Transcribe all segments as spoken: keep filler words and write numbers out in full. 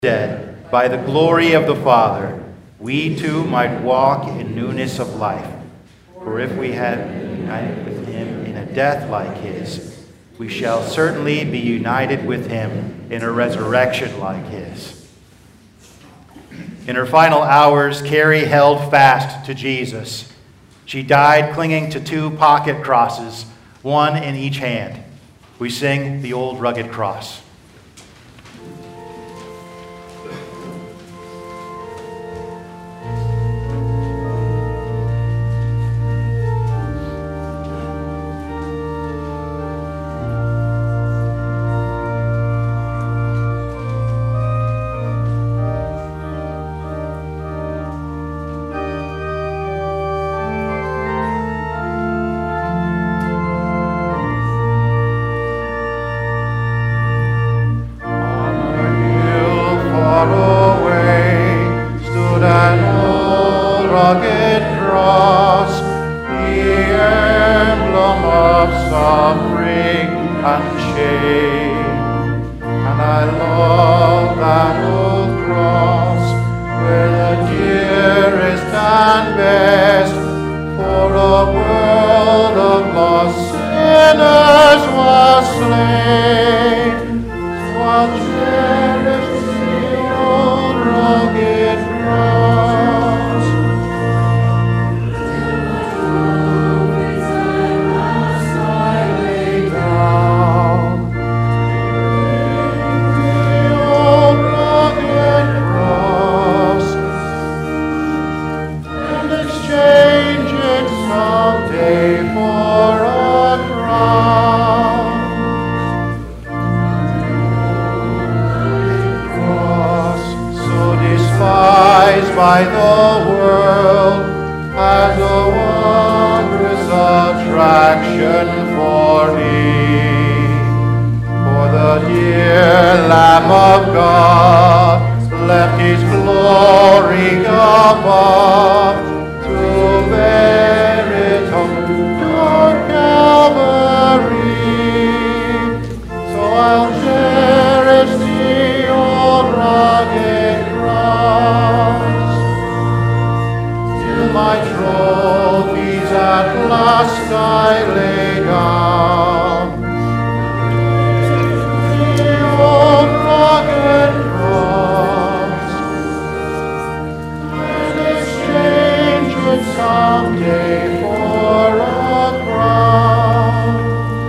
dead, by the glory of the Father, we too might walk in newness of life. For if we have been united with him in a death like his, we shall certainly be united with him in a resurrection like his. In her final hours, Carrie held fast to Jesus. She died clinging to two pocket crosses, one in each hand. We sing the old rugged cross. By the world as a wondrous attraction for me. For the dear Lamb of God left his glory above to bear it on Calvary. So I'll cherish the old rugged cross. My trophies at last I lay down. The old rugged cross, and exchange it someday for a crown.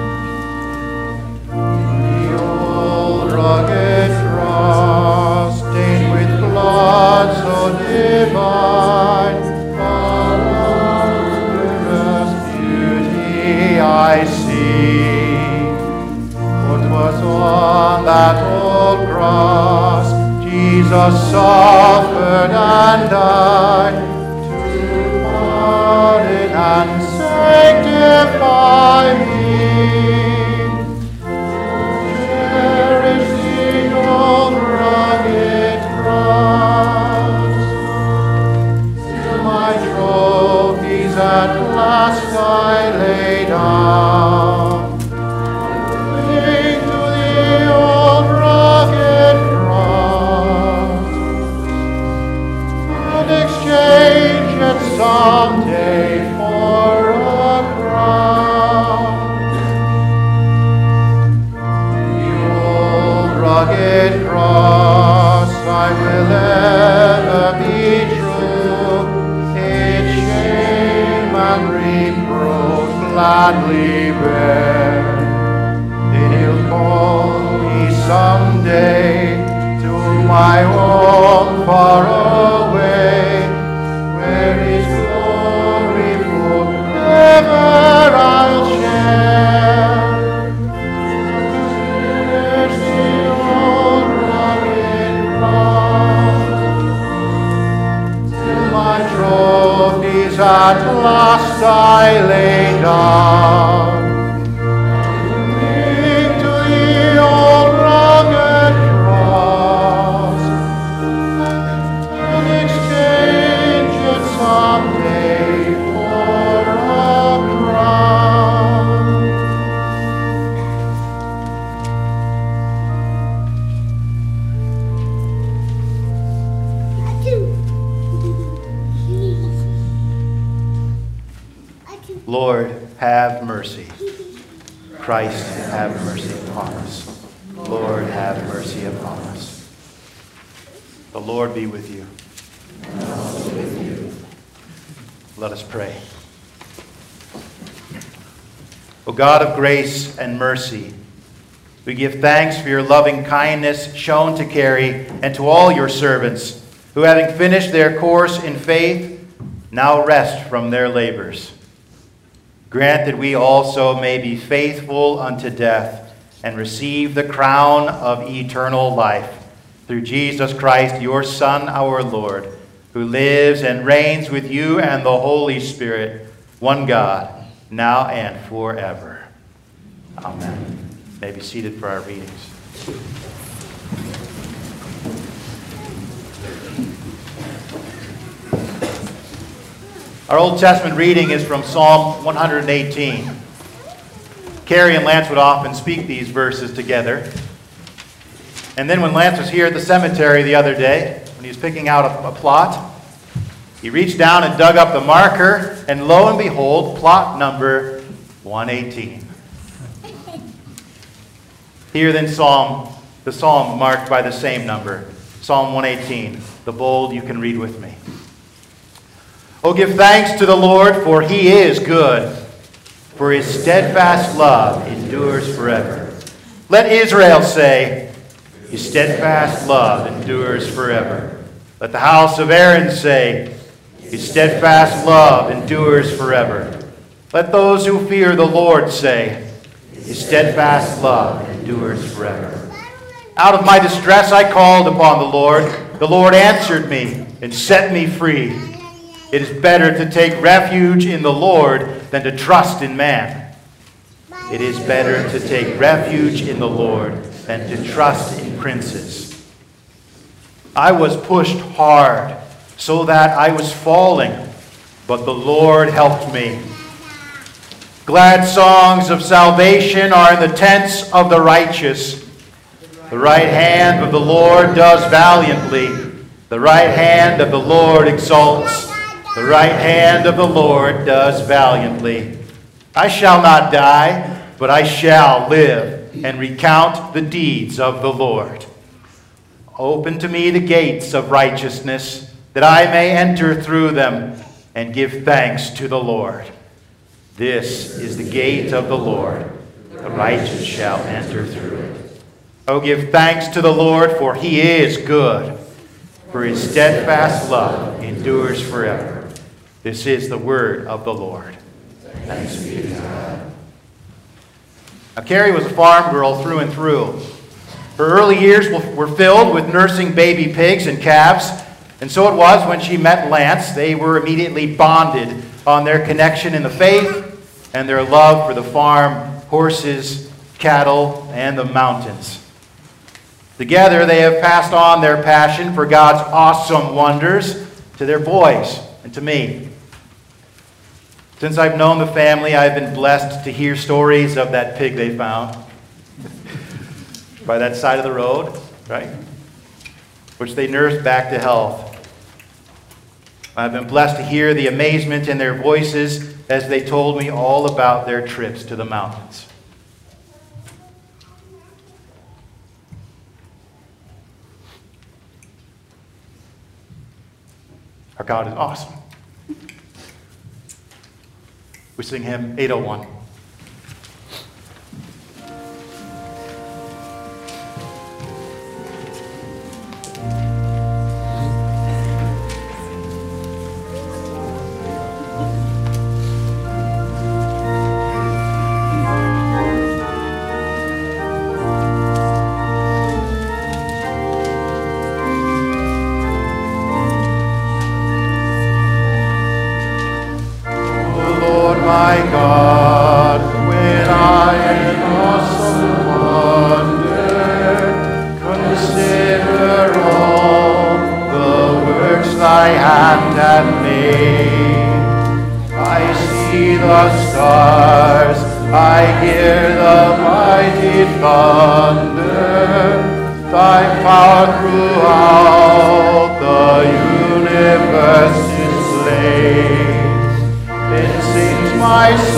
The old rugged cross, stained with blood so divine, I see, for 'twas on that old cross Jesus suffered and died to pardon and sanctify me. Cherish the old rugged cross, till my trophies at last I lay down. Cling to the old rugged cross and exchange it someday for a crown. The old rugged cross, I will ever be true, its shame and reproach gladly bear. Then he'll call me someday to my home far away, where his glory forever I'll share. There's the old rugged cross, till my trophies at last I lay down. Cling to the old rugged cross and exchange it someday for a crown. Lord, have mercy. Christ, have mercy upon us. Lord, have mercy upon us. The Lord be with you. And also with you. Let us pray. O God of grace and mercy, we give thanks for your loving kindness shown to Carrie and to all your servants who, having finished their course in faith, now rest from their labors. Grant that we also may be faithful unto death and receive the crown of eternal life through Jesus Christ, your Son, our Lord, who lives and reigns with you and the Holy Spirit, one God, now and forever. Amen. You may be seated for our readings. Our Old Testament reading is from Psalm one hundred eighteen. Carrie and Lance would often speak these verses together. And then when Lance was here at the cemetery the other day, when he was picking out a, a plot, he reached down and dug up the marker, and lo and behold, plot number one eighteen. Here then Psalm, the psalm marked by the same number, Psalm one eighteen, the bold, you can read with me. Oh, give thanks to the Lord, for he is good, for his steadfast love endures forever. Let Israel say, his steadfast love endures forever. Let the house of Aaron say, his steadfast love endures forever. Let those who fear the Lord say, his steadfast love endures forever. Out of my distress I called upon the Lord. The Lord answered me and set me free. It is better to take refuge in the Lord than to trust in man. It is better to take refuge in the Lord than to trust in princes. I was pushed hard so that I was falling, but the Lord helped me. Glad songs of salvation are in the tents of the righteous. The right hand of the Lord does valiantly. The right hand of the Lord exalts. The right hand of the Lord does valiantly. I shall not die, but I shall live and recount the deeds of the Lord. Open to me the gates of righteousness, that I may enter through them and give thanks to the Lord. This is the gate of the Lord. The righteous shall enter through it. Oh, give thanks to the Lord, for he is good, for his steadfast love endures forever. This is the word of the Lord. Thanks be to God. Now, Carrie was a farm girl through and through. Her early years were filled with nursing baby pigs and calves, and so it was when she met Lance. They were immediately bonded on their connection in the faith and their love for the farm, horses, cattle, and the mountains. Together, they have passed on their passion for God's awesome wonders to their boys and to me. Since I've known the family, I've been blessed to hear stories of that pig they found by that side of the road, right? Which they nursed back to health. I've been blessed to hear the amazement in their voices as they told me all about their trips to the mountains. Our God is awesome. We sing hymn eight oh one. My God, when I in awesome wonder consider all the works thy hand hath made, I see the stars, I hear the mighty thunder, thy power throughout the universe displayed. Then sings my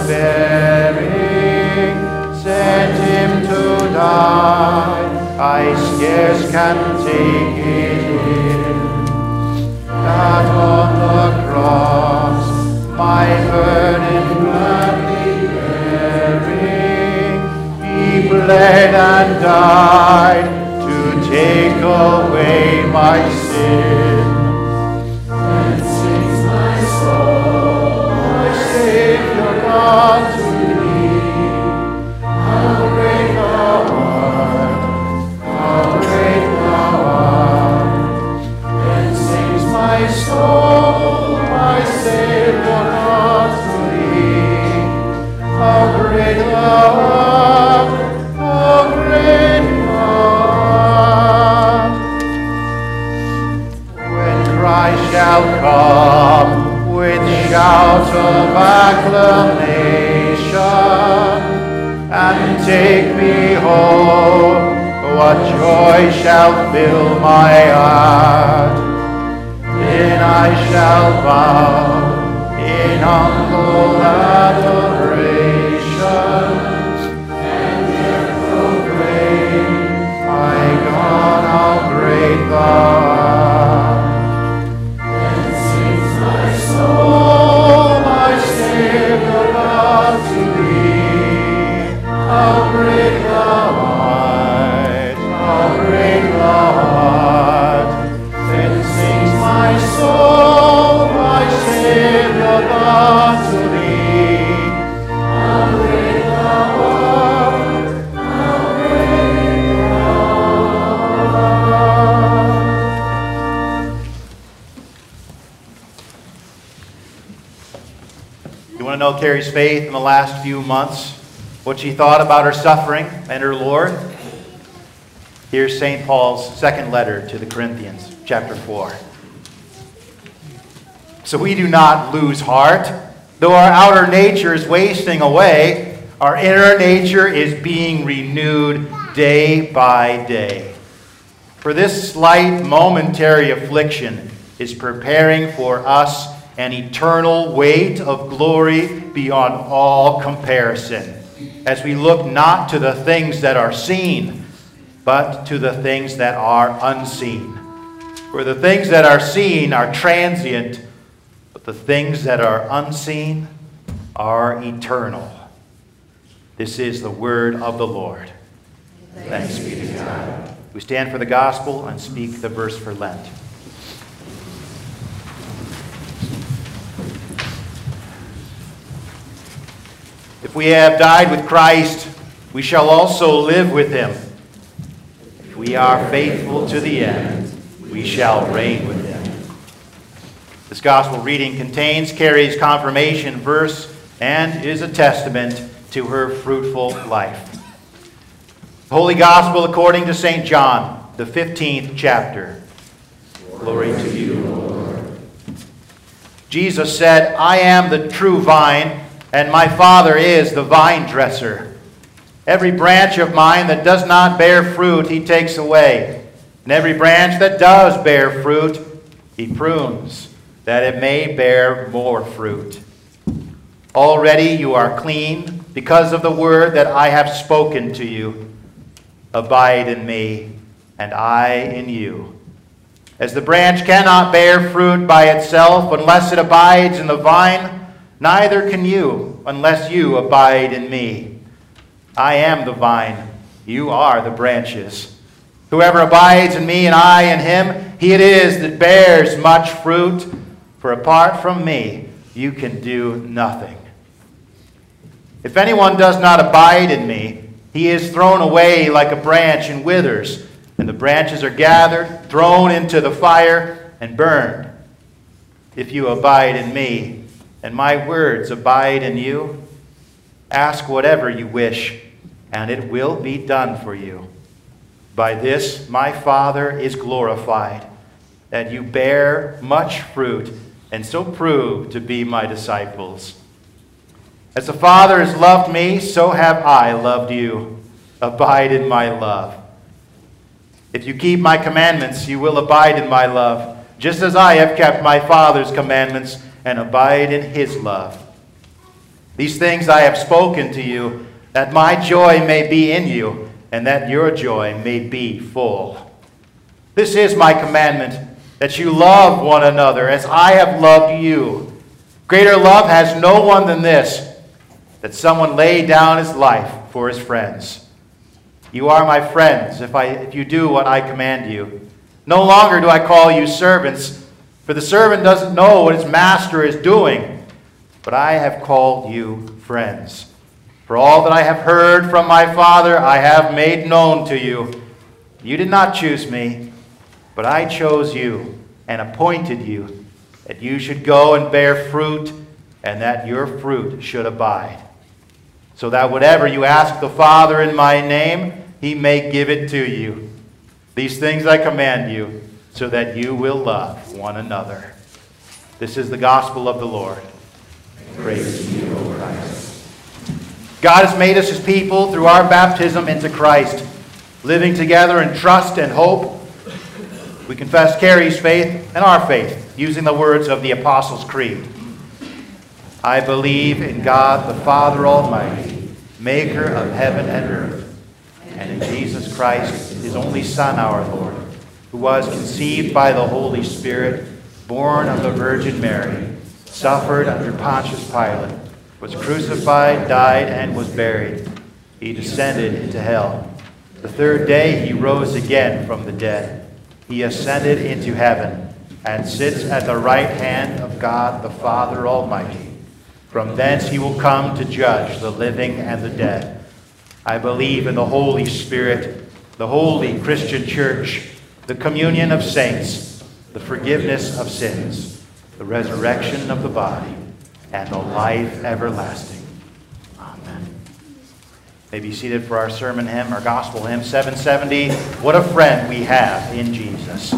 bearing, sent him to die. I scarce can take it in, that on the cross my burden gladly bearing, he bled and died to take away my sin. And sings my soul, my Savior God to thee. How great thou art, how great thou art. And sings my soul, my Savior God to thee. How great thou art, how great thou art. When Christ shall come with shout of acclamation and take me home, what joy shall fill my heart. Then I shall bow in humble adoration and there proclaim, my God, how great thou art. Then sings my soul, my Savior God to thee. How great thou art, how great thou art. Then sings my soul, my Savior God to thee. How great thou art, how great thou art. You want to know Carrie's faith in the last few months? What she thought about her suffering and her Lord? Here's Saint Paul's second letter to the Corinthians, chapter four. So we do not lose heart. Though our outer nature is wasting away, our inner nature is being renewed day by day. For this slight momentary affliction is preparing for us an eternal weight of glory beyond all comparison, as we look not to the things that are seen, but to the things that are unseen. For the things that are seen are transient, but the things that are unseen are eternal. This is the word of the Lord. Thanks be to God. We stand for the gospel and speak the verse for Lent. If we have died with Christ, we shall also live with him. If we are faithful to the end, we shall reign with him. This gospel reading contains Carrie's confirmation verse and is a testament to her fruitful life. The Holy Gospel according to Saint John, the fifteenth chapter. Glory to you, Lord. Jesus said, I am the true vine, and my Father is the vine dresser. Every branch of mine that does not bear fruit, he takes away. And every branch that does bear fruit, he prunes, that it may bear more fruit. Already you are clean because of the word that I have spoken to you. Abide in me, and I in you. As the branch cannot bear fruit by itself unless it abides in the vine, neither can you unless you abide in me. I am the vine, you are the branches. Whoever abides in me and I in him, he it is that bears much fruit, for apart from me you can do nothing. If anyone does not abide in me, he is thrown away like a branch and withers, and the branches are gathered, thrown into the fire, and burned. If you abide in me, and my words abide in you, ask whatever you wish, and it will be done for you. By this my Father is glorified, that you bear much fruit, and so prove to be my disciples. As the Father has loved me, so have I loved you. Abide in my love. If you keep my commandments, you will abide in my love, just as I have kept my Father's commandments and abide in his love. These things I have spoken to you, that my joy may be in you, and that your joy may be full. This is my commandment, that you love one another as I have loved you. Greater love has no one than this, that someone lay down his life for his friends. You are my friends if, I, if you do what I command you. No longer do I call you servants, for the servant doesn't know what his master is doing, but I have called you friends. For all that I have heard from my Father I have made known to you. You did not choose me, but I chose you and appointed you, that you should go and bear fruit, and that your fruit should abide, so that whatever you ask the Father in my name, he may give it to you. These things I command you, so that you will love one another. This is the gospel of the Lord. Praise to you, O Christ. God has made us his people through our baptism into Christ, living together in trust and hope. We confess Carrie's faith and our faith, using the words of the Apostles' Creed. I believe in God the Father Almighty, maker of heaven and earth, and in Jesus Christ, his only Son, our Lord, who was conceived by the Holy Spirit, born of the Virgin Mary, suffered under Pontius Pilate, was crucified, died, and was buried. He descended into hell. The third day he rose again from the dead. He ascended into heaven and sits at the right hand of God the Father Almighty. From thence he will come to judge the living and the dead. I believe in the Holy Spirit, the holy Christian church, the communion of saints, the forgiveness of sins, the resurrection of the body, and the life everlasting. Amen. May be seated for our sermon hymn, our gospel hymn, seven seventy, What a Friend We Have in Jesus.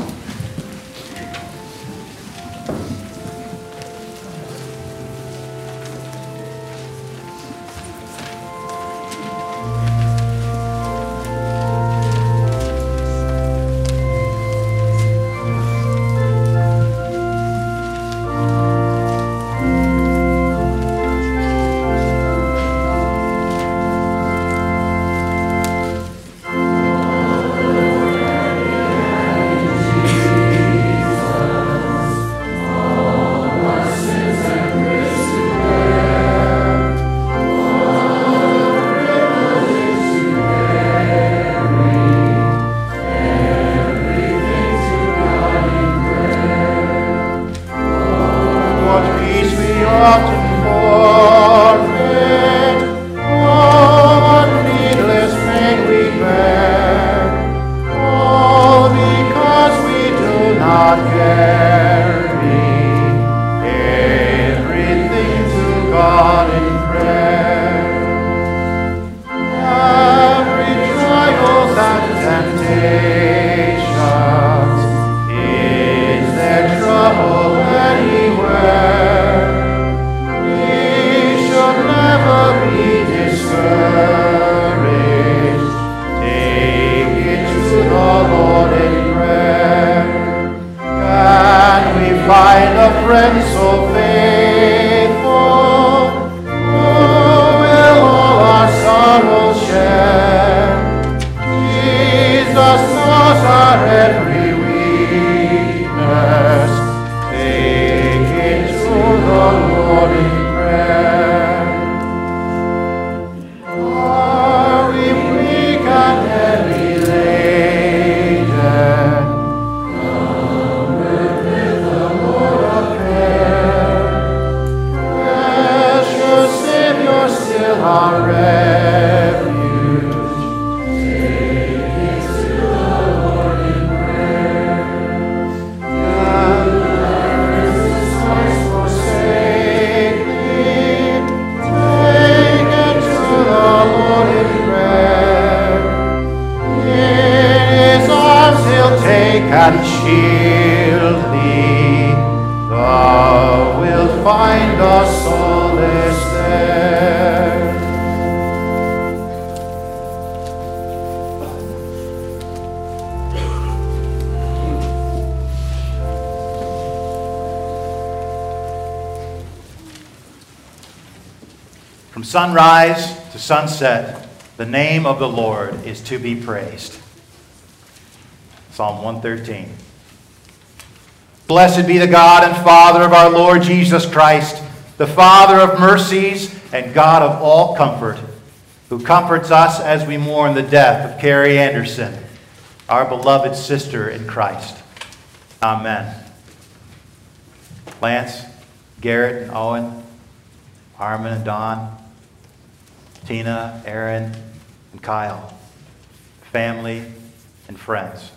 From sunrise to sunset, the name of the Lord is to be praised. Psalm one thirteen. Blessed be the God and Father of our Lord Jesus Christ, the Father of mercies and God of all comfort, who comforts us as we mourn the death of Carrie Anderson, our beloved sister in Christ. Amen. Lance, Garrett, and Owen, Armin and Don, Tina, Aaron, and Kyle, family and friends.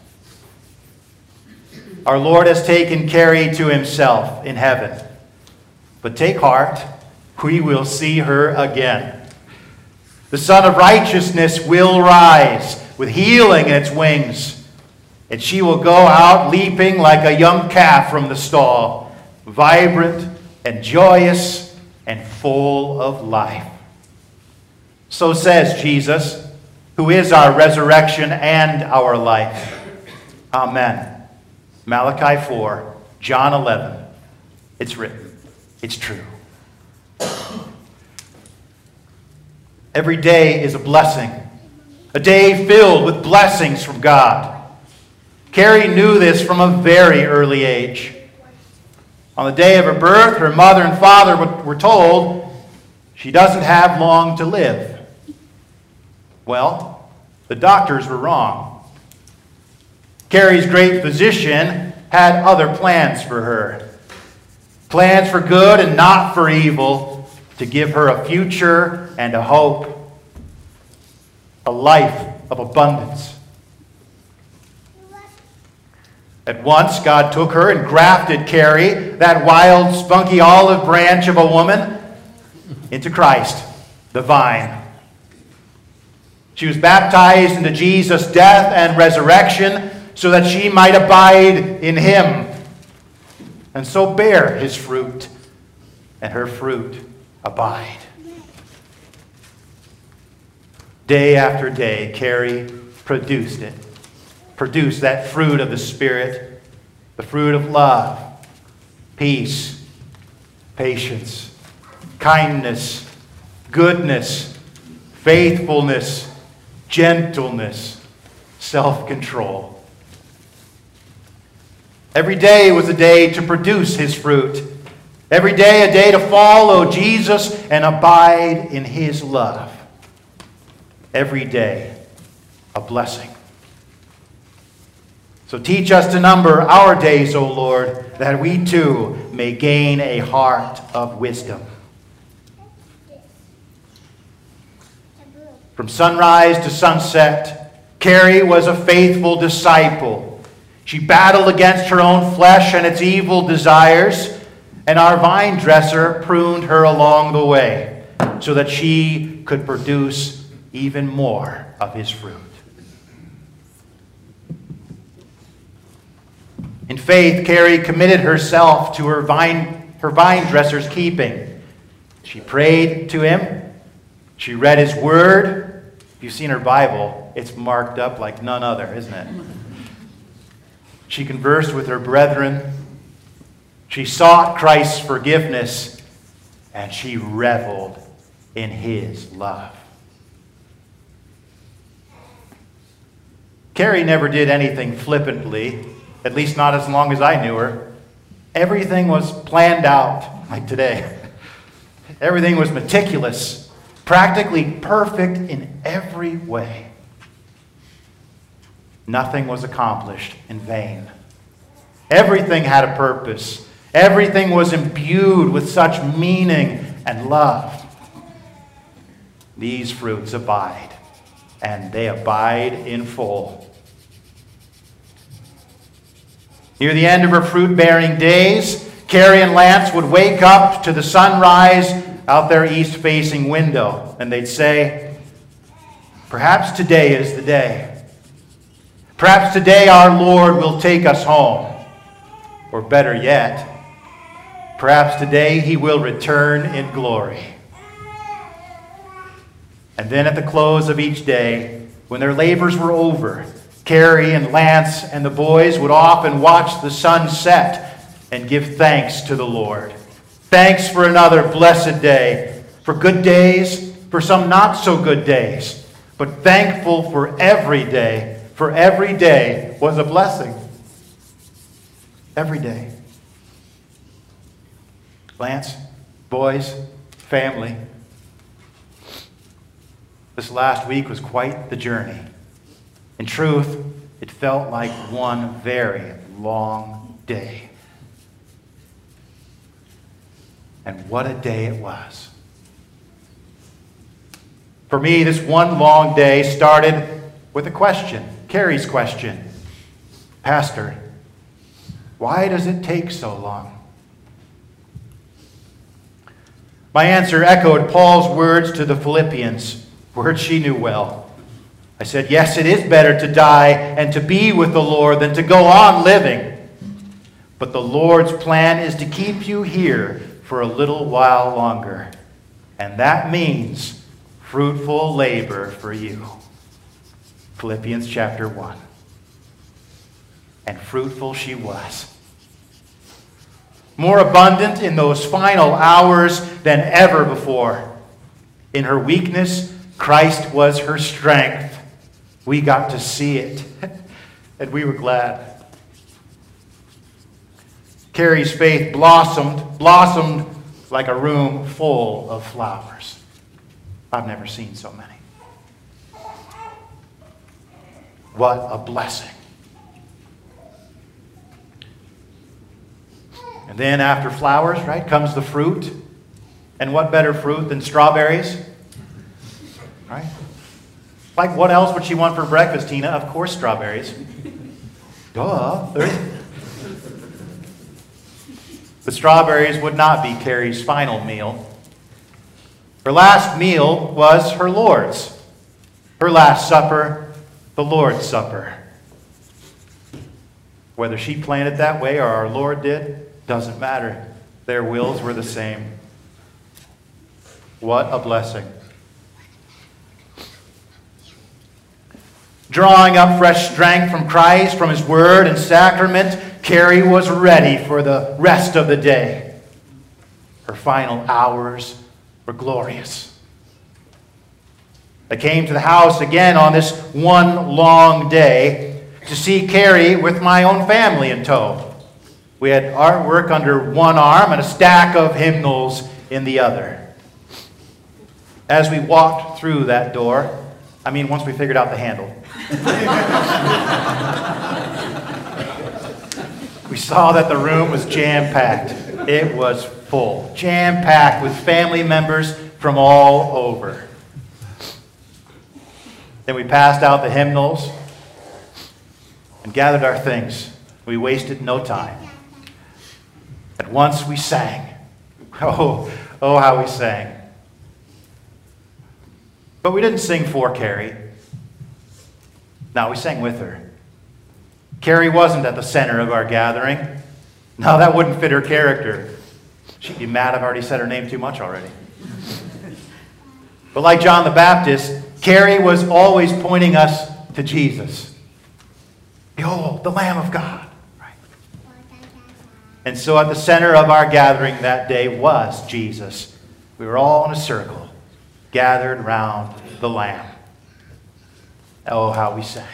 Our Lord has taken Carrie to himself in heaven. But take heart, we will see her again. The Son of Righteousness will rise with healing in its wings, and she will go out leaping like a young calf from the stall, vibrant and joyous and full of life. So says Jesus, who is our resurrection and our life. Amen. Malachi four, John eleven. It's written. It's true. Every day is a blessing. A day filled with blessings from God. Carrie knew this from a very early age. On the day of her birth, her mother and father were told she doesn't have long to live. Well, the doctors were wrong. Carrie's great physician had other plans for her. Plans for good and not for evil, to give her a future and a hope, a life of abundance. At once, God took her and grafted Carrie, that wild, spunky olive branch of a woman, into Christ, the vine. She was baptized into Jesus' death and resurrection so that she might abide in him and so bear his fruit, and her fruit abide. Day after day, Carrie produced it. Produced that fruit of the Spirit, the fruit of love, peace, patience, kindness, goodness, faithfulness, gentleness, self-control. Every day was a day to produce his fruit. Every day a day to follow Jesus and abide in his love. Every day a blessing. So teach us to number our days, O Lord, that we too may gain a heart of wisdom. From sunrise to sunset, Carrie was a faithful disciple. She battled against her own flesh and its evil desires, and our vine dresser pruned her along the way so that she could produce even more of his fruit. In faith, Carrie committed herself to her vine, her vine dresser's keeping. She prayed to him. She read his word. If you've seen her Bible, it's marked up like none other, isn't it? She conversed with her brethren. She sought Christ's forgiveness, and she reveled in his love. Carrie never did anything flippantly, at least not as long as I knew her. Everything was planned out, like today. Everything was meticulous, practically perfect in every way. Nothing was accomplished in vain. Everything had a purpose. Everything was imbued with such meaning and love. These fruits abide, and they abide in full. Near the end of her fruit-bearing days, Carrie and Lance would wake up to the sunrise out their east-facing window, and they'd say, "Perhaps today is the day. Perhaps today our Lord will take us home. Or better yet, perhaps today he will return in glory." And then at the close of each day, when their labors were over, Carrie and Lance and the boys would often watch the sun set and give thanks to the Lord. Thanks for another blessed day, for for good days, for some not so good days, but thankful for every day, for every day was a blessing. Every day. Lance, boys, family, this last week was quite the journey. In truth, it felt like one very long day. And what a day it was. For me, this one long day started with a question, Carrie's question. Pastor, why does it take so long? My answer echoed Paul's words to the Philippians, words she knew well. I said, yes, it is better to die and to be with the Lord than to go on living. But the Lord's plan is to keep you here for a little while longer. And that means fruitful labor for you. Philippians chapter one. And fruitful she was. More abundant in those final hours than ever before. In her weakness, Christ was her strength. We got to see it, and we were glad. Carrie's faith blossomed, blossomed like a room full of flowers. I've never seen so many. What a blessing. And then after flowers, right, comes the fruit. And what better fruit than strawberries? Right? Like, what else would she want for breakfast, Tina? Of course, strawberries. Duh. The strawberries would not be Carrie's final meal. Her last meal was her Lord's. Her last supper, the Lord's Supper. Whether she planned it that way or our Lord did, doesn't matter. Their wills were the same. What a blessing. Drawing up fresh strength from Christ, from His Word and sacrament, Carrie was ready for the rest of the day. Her final hours were glorious. I came to the house again on this one long day to see Carrie with my own family in tow. We had artwork under one arm and a stack of hymnals in the other. As we walked through that door, I mean, once we figured out the handle, we saw that the room was jam-packed. It was full, jam-packed with family members from all over. Then we passed out the hymnals and gathered our things. We wasted no time. At once we sang. Oh, oh, how we sang. But we didn't sing for Carrie. No, we sang with her. Carrie wasn't at the center of our gathering. No, that wouldn't fit her character. She'd be mad I've already said her name too much already. But like John the Baptist, Carrie was always pointing us to Jesus. Behold, the Lamb of God. Right. And so at the center of our gathering that day was Jesus. We were all in a circle, gathered round the Lamb. Oh, how we sang.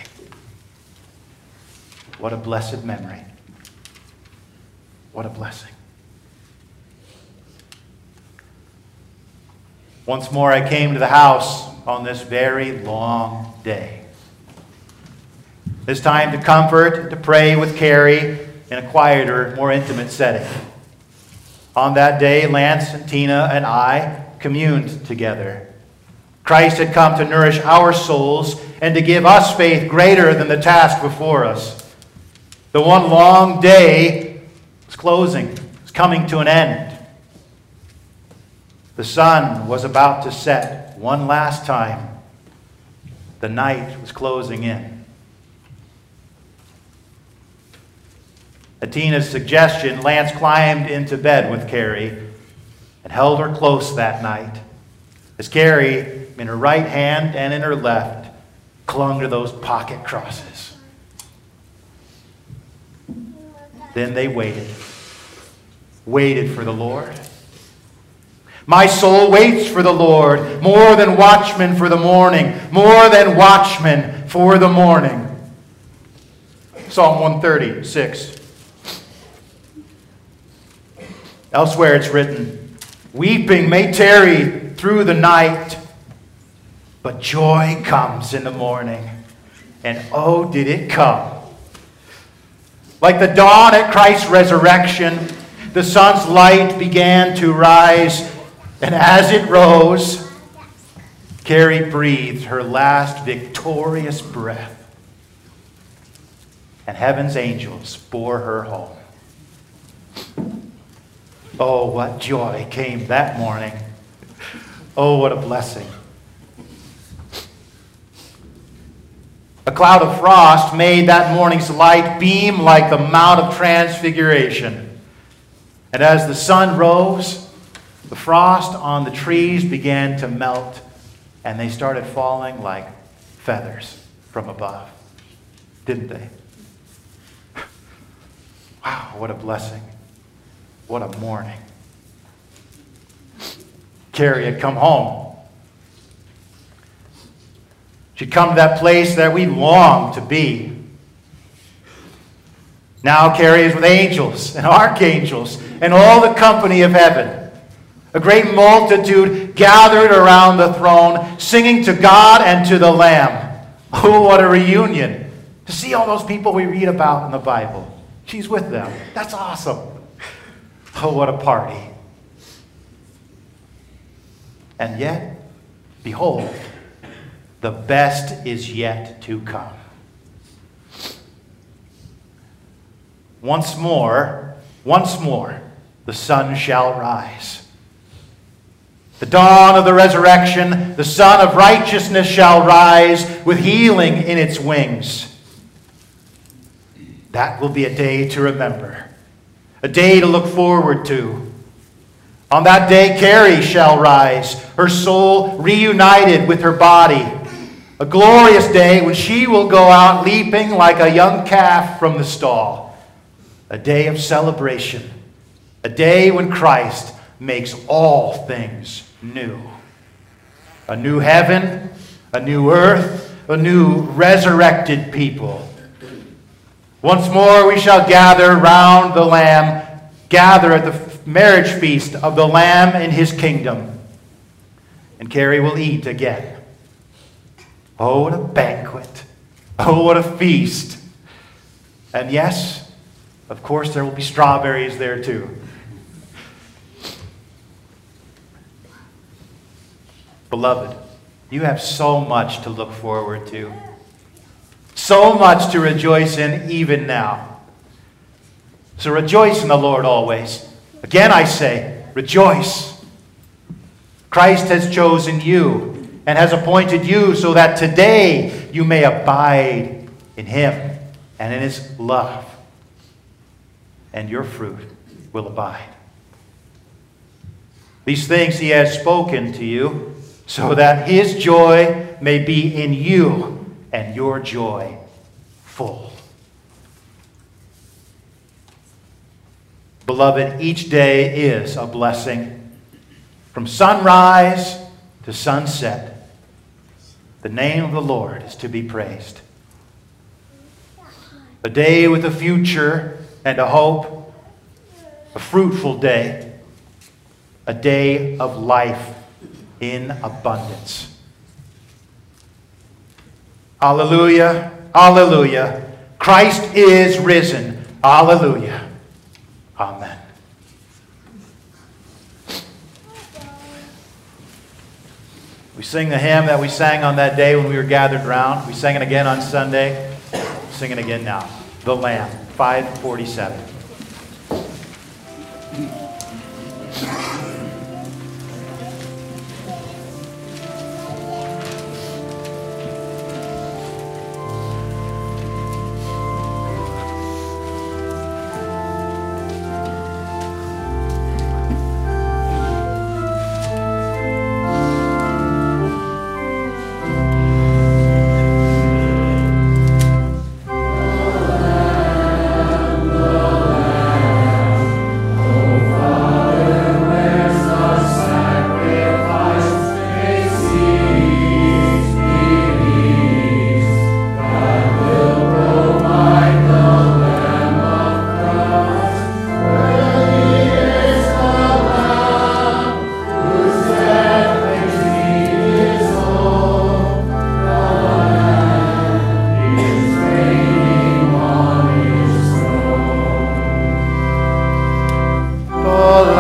What a blessed memory. What a blessing. Once more I came to the house on this very long day. This time to comfort, to pray with Carrie in a quieter, more intimate setting. On that day, Lance and Tina and I communed together. Christ had come to nourish our souls and to give us faith greater than the task before us. The one long day was closing, was coming to an end. The sun was about to set one last time. The night was closing in. At Tina's suggestion, Lance climbed into bed with Carrie and held her close that night, as Carrie, in her right hand and in her left, clung to those pocket crosses. Then they waited, waited for the Lord. My soul waits for the Lord, more than watchmen for the morning, more than watchmen for the morning. Psalm one thirty-six. Elsewhere it's written, weeping may tarry through the night, but joy comes in the morning. And oh, did it come. Like the dawn at Christ's resurrection, the sun's light began to rise, and as it rose, Carrie breathed her last victorious breath, and heaven's angels bore her home. Oh, what joy came that morning. Oh, what a blessing. A cloud of frost made that morning's light beam like the Mount of Transfiguration. And as the sun rose, the frost on the trees began to melt, and they started falling like feathers from above. Didn't they? Wow, what a blessing. What a morning. Carrie had come home. She'd come to that place that we long to be. Now Carrie is with angels and archangels and all the company of heaven. A great multitude gathered around the throne, singing to God and to the Lamb. Oh, what a reunion. To see all those people we read about in the Bible. She's with them. That's awesome. Oh, what a party. And yet, behold, the best is yet to come. Once more, once more, the sun shall rise. The dawn of the resurrection, the Son of righteousness shall rise with healing in its wings. That will be a day to remember, a day to look forward to. On that day, Carrie shall rise, her soul reunited with her body. A glorious day when she will go out leaping like a young calf from the stall. A day of celebration. A day when Christ makes all things new. A new heaven, a new earth, a new resurrected people. Once more we shall gather round the Lamb, gather at the marriage feast of the Lamb in his kingdom. And Carrie will eat again. Oh, what a banquet. Oh, what a feast. And yes, of course, there will be strawberries there too. Beloved, you have so much to look forward to. So much to rejoice in even now. So rejoice in the Lord always. Again I say, rejoice. Christ has chosen you and has appointed you so that today you may abide in him and in his love. And your fruit will abide. These things he has spoken to you so that his joy may be in you and your joy full. Beloved, each day is a blessing. From sunrise to sunset, the name of the Lord is to be praised. A day with a future and a hope, a fruitful day, a day of life in abundance. Alleluia, alleluia. Christ is risen. Alleluia. Amen. We sing the hymn that we sang on that day when we were gathered round. We sang it again on Sunday. Sing it again now. The Lamb, five forty-seven. Lord.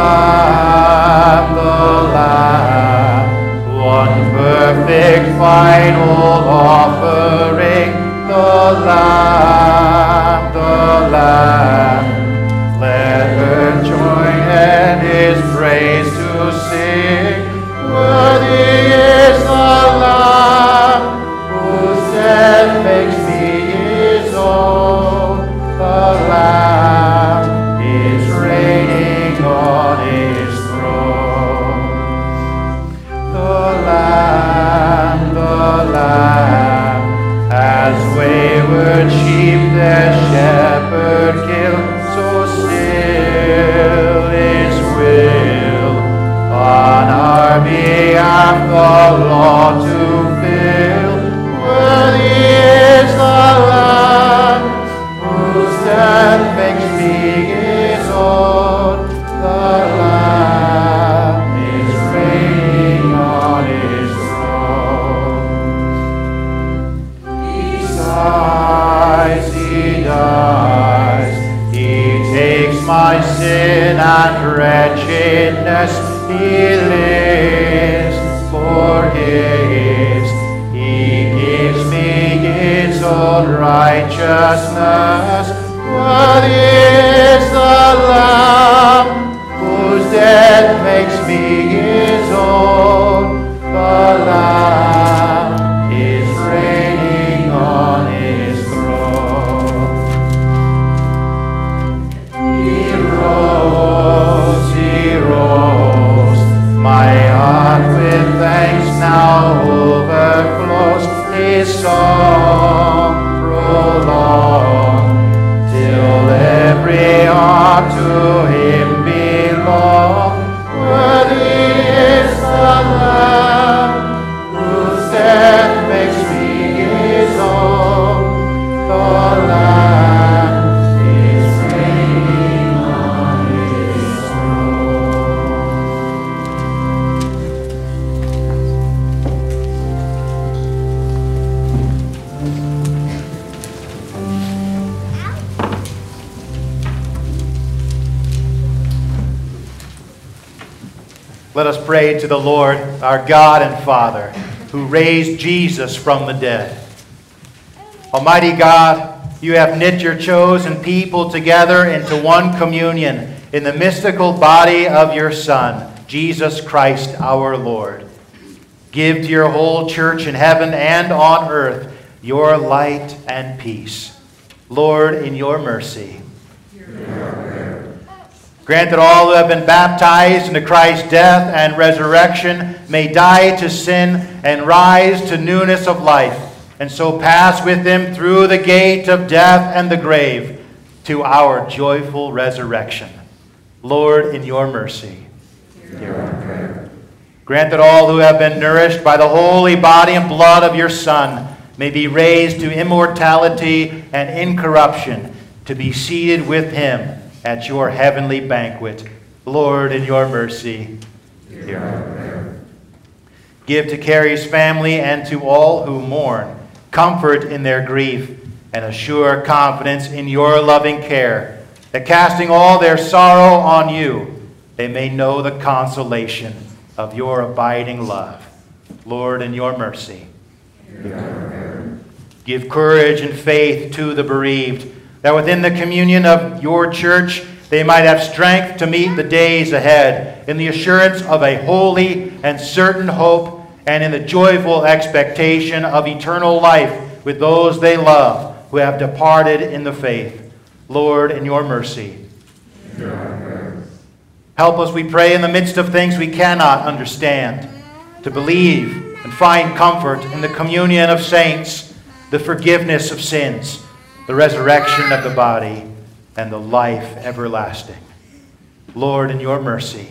Lamb, the Lamb, one perfect final offering, the Lamb, the Lamb. Let her join and his praise to sing. Worthy is the Lamb, whose death makes me his own. The Lamb is reigning on his throne. The Lamb, the Lamb, as wayward sheep their shepherd killed, so still his will on our behalf the law to fill. Worthy is the Lamb, whose death makes me his own. The Lamb is reigning on his throne. He sighs, he dies, he takes my sin and wretchedness. He lives, forgives, he gives me his own righteousness. Worthy is the Lamb, whose death makes me his own. The Lamb is reigning on his throne. He rose, he rose, my heart with thanks now overflows. His song prolonged till every heart to him belong. Worthy is the Lamb, whose death makes me his own. The Lamb is reigning on his Let us pray to the Lord, our God and Father, who raised Jesus from the dead. Almighty God, you have knit your chosen people together into one communion in the mystical body of your Son, Jesus Christ our Lord. Give to your whole church in heaven and on earth your light and peace. Lord, in your mercy, grant that all who have been baptized into Christ's death and resurrection may die to sin and rise to newness of life, and so pass with him through the gate of death and the grave to our joyful resurrection. Lord, in your mercy, hear our prayer. Grant that all who have been nourished by the holy body and blood of your Son may be raised to immortality and incorruption, to be seated with him at your heavenly banquet. Lord, in your mercy, hear our prayer. Give to Carrie's family and to all who mourn comfort in their grief and a sure confidence in your loving care, that casting all their sorrow on you, they may know the consolation of your abiding love. Lord, in your mercy, hear our prayer. Give courage and faith to the bereaved, that within the communion of your church they might have strength to meet the days ahead in the assurance of a holy and certain hope and in the joyful expectation of eternal life with those they love who have departed in the faith. Lord, in your mercy, hear our prayer. Help us, we pray, in the midst of things we cannot understand, to believe and find comfort in the communion of saints, the forgiveness of sins, the resurrection of the body, and the life everlasting. Lord, in your mercy,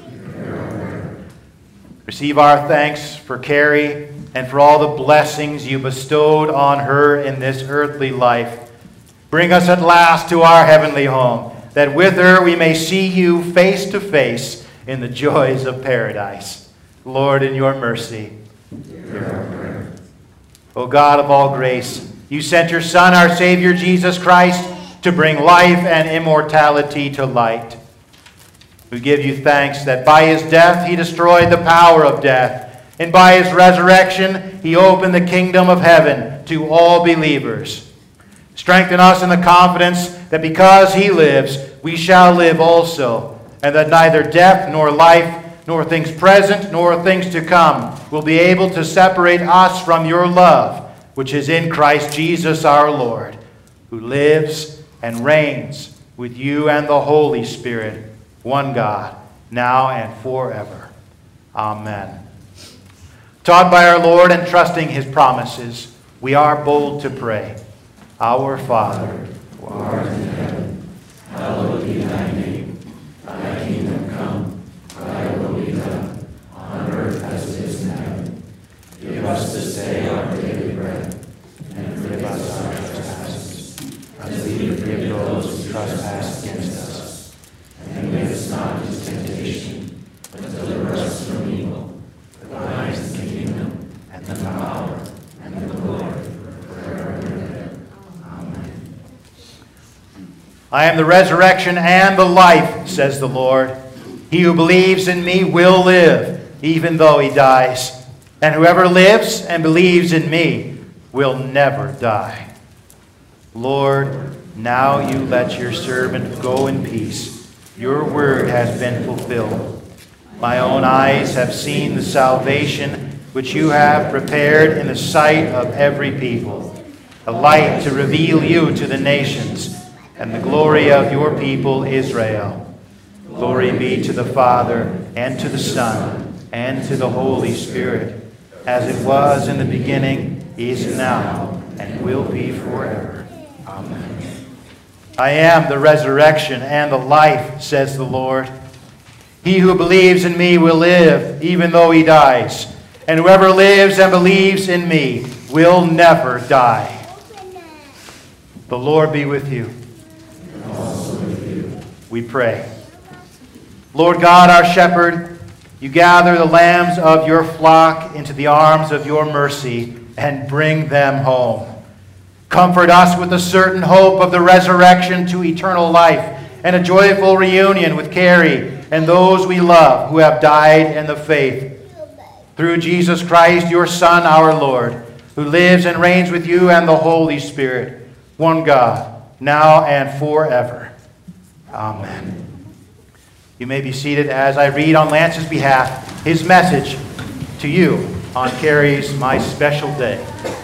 receive our thanks for Carrie and for all the blessings you bestowed on her in this earthly life. Bring us at last to our heavenly home, that with her we may see you face to face in the joys of paradise. Lord, in your mercy, hear our prayer. O God of all grace, you sent your Son, our Savior, Jesus Christ, to bring life and immortality to light. We give you thanks that by his death he destroyed the power of death, and by his resurrection he opened the kingdom of heaven to all believers. Strengthen us in the confidence that because he lives, we shall live also, and that neither death nor life, nor things present nor things to come, will be able to separate us from your love, which is in Christ Jesus our Lord, who lives and reigns with you and the Holy Spirit, one God, now and forever. Amen. Taught by our Lord and trusting his promises, we are bold to pray. Our Father, who art in heaven, hallowed be thy name. Thy kingdom come, thy will be done, on earth as it is in heaven. Give us this day our daily bread, and forgive us our trespasses, as we forgive those who trespass against us. And lead us not into temptation, but deliver us from evil. For thine is the kingdom, and the power, and the glory, forever and ever. Amen. I am the resurrection and the life, says the Lord. He who believes in me will live, even though he dies. And whoever lives and believes in me will never die. Lord, now you let your servant go in peace. Your word has been fulfilled. My own eyes have seen the salvation which you have prepared in the sight of every people, a light to reveal you to the nations, and the glory of your people Israel. Glory be to the Father, and to the Son, and to the Holy Spirit, as it was in the beginning, is now, and will be forever. Amen. I am the resurrection and the life, says the Lord. He who believes in me will live, even though he dies. And whoever lives and believes in me will never die. The Lord be with you. And also with you. We pray. Lord God, our shepherd, you gather the lambs of your flock into the arms of your mercy and bring them home. Comfort us with the certain hope of the resurrection to eternal life and a joyful reunion with Carrie and those we love who have died in the faith. Through Jesus Christ, your Son, our Lord, who lives and reigns with you and the Holy Spirit, one God, now and forever. Amen. You may be seated as I read on Lance's behalf his message to you on Carrie's My Special Day.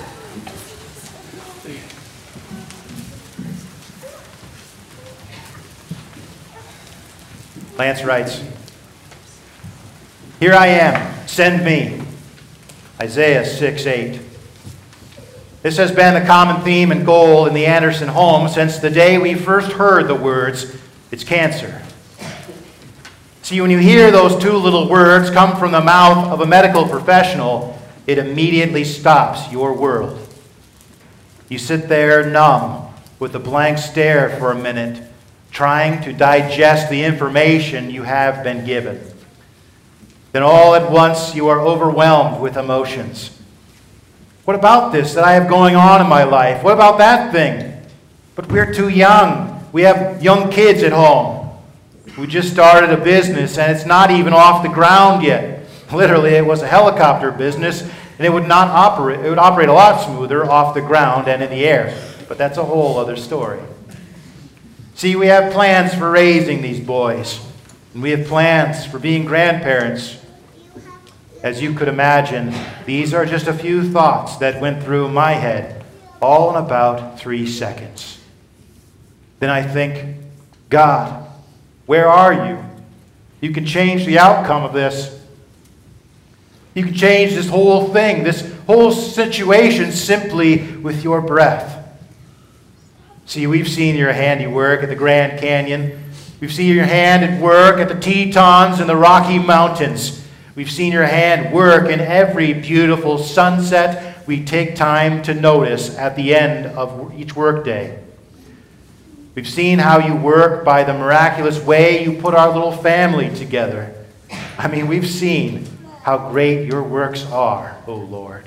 Lance writes, "Here I am, send me." Isaiah six eight. This has been the common theme and goal in the Anderson home since the day we first heard the words, "It's cancer." See, when you hear those two little words come from the mouth of a medical professional, it immediately stops your world. You sit there numb with a blank stare for a minute, trying to digest the information you have been given. Then all at once you are overwhelmed with emotions. What about this that I have going on in my life? What about that thing? But we're too young. We have young kids at home. We just started a business and it's not even off the ground yet. Literally, it was a helicopter business and it would not operate. It would operate a lot smoother off the ground and in the air. But that's a whole other story. See, we have plans for raising these boys, and we have plans for being grandparents. As you could imagine, these are just a few thoughts that went through my head, all in about three seconds. Then I think, God, where are you? You can change the outcome of this. You can change this whole thing, this whole situation simply with your breath. See, we've seen your handiwork at the Grand Canyon. We've seen your hand at work at the Tetons and the Rocky Mountains. We've seen your hand work in every beautiful sunset we take time to notice at the end of each workday. We've seen how you work by the miraculous way you put our little family together. I mean, we've seen how great your works are, O Lord.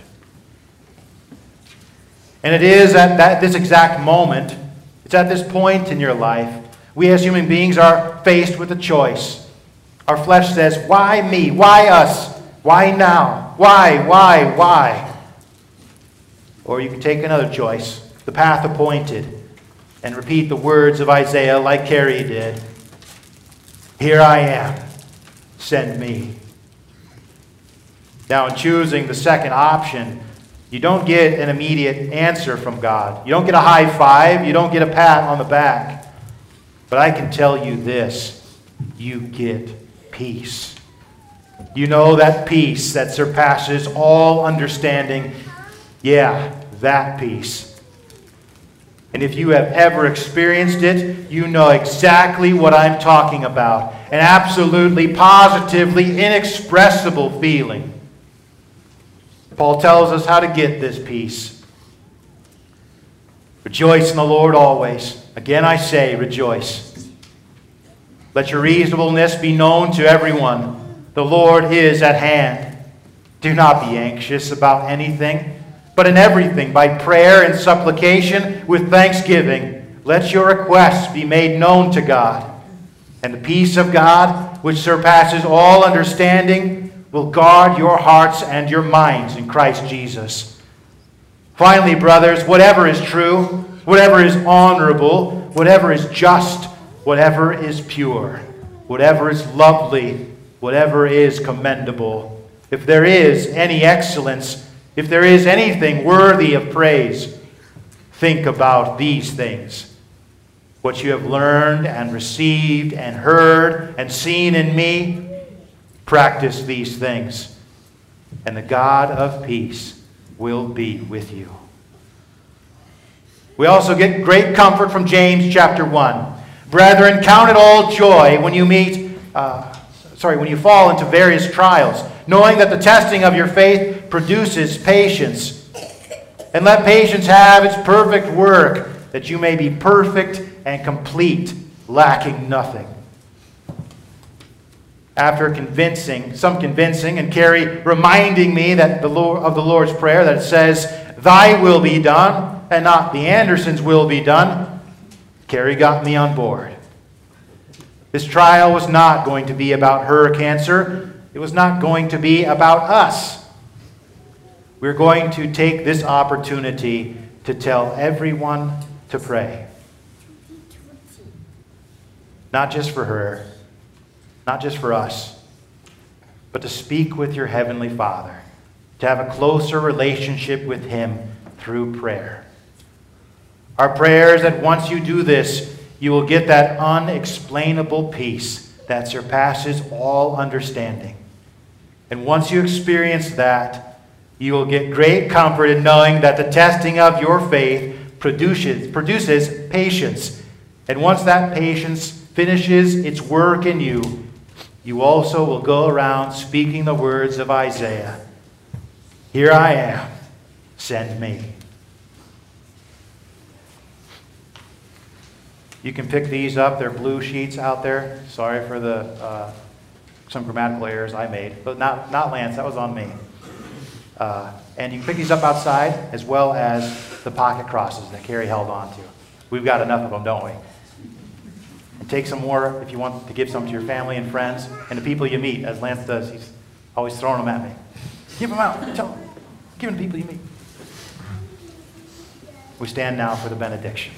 And it is at that, this exact moment, it's at this point in your life, we as human beings are faced with a choice. Our flesh says, why me? Why us? Why now? Why, why, why? Or you can take another choice, the path appointed, and repeat the words of Isaiah like Carrie did. Here I am, send me. Now, in choosing the second option, you don't get an immediate answer from God. You don't get a high five. You don't get a pat on the back. But I can tell you this, you get peace. You know that peace that surpasses all understanding. Yeah, that peace. And if you have ever experienced it, you know exactly what I'm talking about. An absolutely, positively inexpressible feeling. Paul tells us how to get this peace. Rejoice in the Lord always. Again I say, rejoice. Let your reasonableness be known to everyone. The Lord is at hand. Do not be anxious about anything, but in everything, by prayer and supplication with thanksgiving, let your requests be made known to God. And the peace of God, which surpasses all understanding, will guard your hearts and your minds in Christ Jesus. Finally, brothers, whatever is true, whatever is honorable, whatever is just, whatever is pure, whatever is lovely, whatever is commendable, if there is any excellence, if there is anything worthy of praise, think about these things. What you have learned and received and heard and seen in me, practice these things, and the God of peace will be with you. We also get great comfort from James chapter one. Brethren, count it all joy when you meet, uh, sorry, when you fall into various trials, knowing that the testing of your faith produces patience. And let patience have its perfect work, that you may be perfect and complete, lacking nothing. After convincing, some convincing, and Carrie reminding me that the Lord, of the Lord's Prayer that says, thy will be done, and not the Andersons' will be done, Carrie got me on board. This trial was not going to be about her cancer. It was not going to be about us. We're going to take this opportunity to tell everyone to pray. Not just for her, not just for us, but to speak with your Heavenly Father, to have a closer relationship with Him through prayer. Our prayer is that once you do this, you will get that unexplainable peace that surpasses all understanding. And once you experience that, you will get great comfort in knowing that the testing of your faith produces, produces patience. And once that patience finishes its work in you, you also will go around speaking the words of Isaiah. Here I am, send me. You can pick these up. They're blue sheets out there. Sorry for the uh, some grammatical errors I made. But not, not Lance, that was on me. Uh, and you can pick these up outside, as well as the pocket crosses that Carrie held on to. We've got enough of them, don't we? And take some more if you want to give some to your family and friends and the people you meet, as Lance does. He's always throwing them at me. Give them out. Tell them. Give them to people you meet. We stand now for the benediction.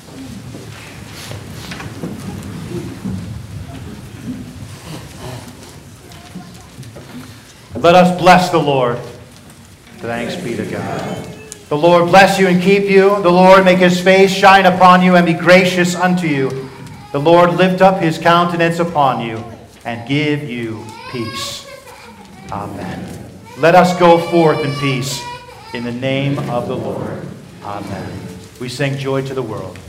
Let us bless the Lord. Thanks be to God. The Lord bless you and keep you. The Lord make His face shine upon you and be gracious unto you. The Lord lift up His countenance upon you and give you peace. Amen. Let us go forth in peace in the name of the Lord. Amen. We sing Joy to the World.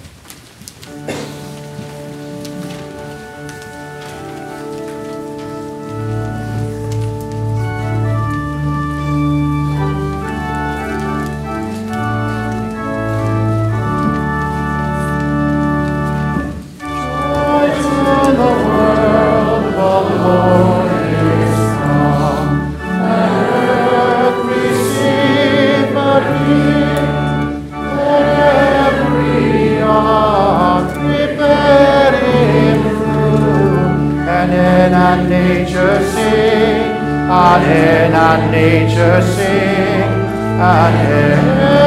Every air and nature sing, and air and nature sing, and air